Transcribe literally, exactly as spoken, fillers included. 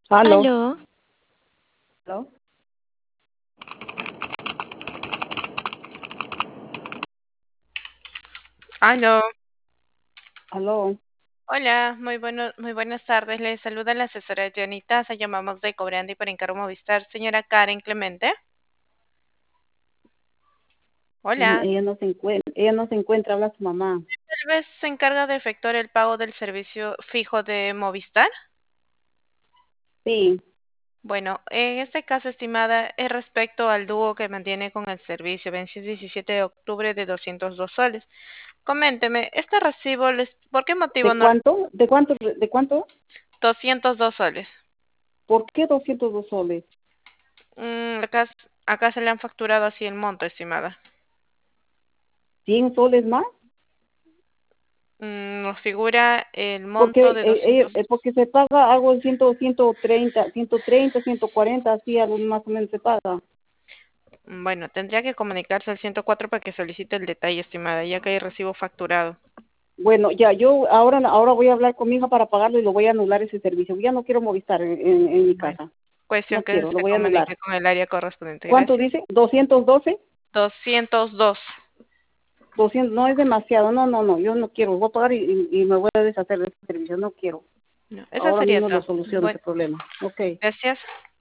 Aló. Aló, ¿Aló? Aló, Aló. hola, muy bueno, muy buenas tardes. Le saluda la asesora Janita. Se llamamos de Cobrandi para encargo Movistar. Señora Karen Clemente. Mm, Hola, Ella no se encuentra, ella no se encuentra, habla su mamá. tal vez se encarga de efectuar el pago del servicio fijo de Movistar. Sí. Bueno, en este caso, estimada, es respecto al dúo que mantiene con el servicio, venció el diecisiete de octubre de doscientos dos soles. Coménteme, ¿este recibo, les, por qué motivo ¿De no? cuánto? ¿De cuánto? ¿De cuánto? doscientos dos soles. ¿Por qué doscientos dos soles? Mm, acá, acá se le han facturado así el monto, estimada. ¿Cien soles más? Mm, nos figura el Porque monto de eh, eh, doscientos. eh, porque se paga algo de cien, ciento treinta, ciento treinta, ciento cuarenta, así algo más o menos se paga. Mm, Bueno, tendría que comunicarse al ciento cuatro para que solicite el detalle, estimada, ya que hay recibo facturado. Bueno, ya, yo ahora ahora voy a hablar con mi hija para pagarlo y lo voy a anular ese servicio. Ya no quiero Movistar en, en, en mi Bueno, casa. cuestión No que quiero, lo se voy a comunique anular. con el área correspondiente. ¿Cuánto Gracias. dice? ¿doscientos doce? doscientos dos. doscientos, no es demasiado, no, no, no, yo no quiero, voy a pagar y, y, y me voy a deshacer de este servicio, no quiero. No, eso Ahora sería mismo lo todo. soluciono ese Bueno, problema. Ok. gracias.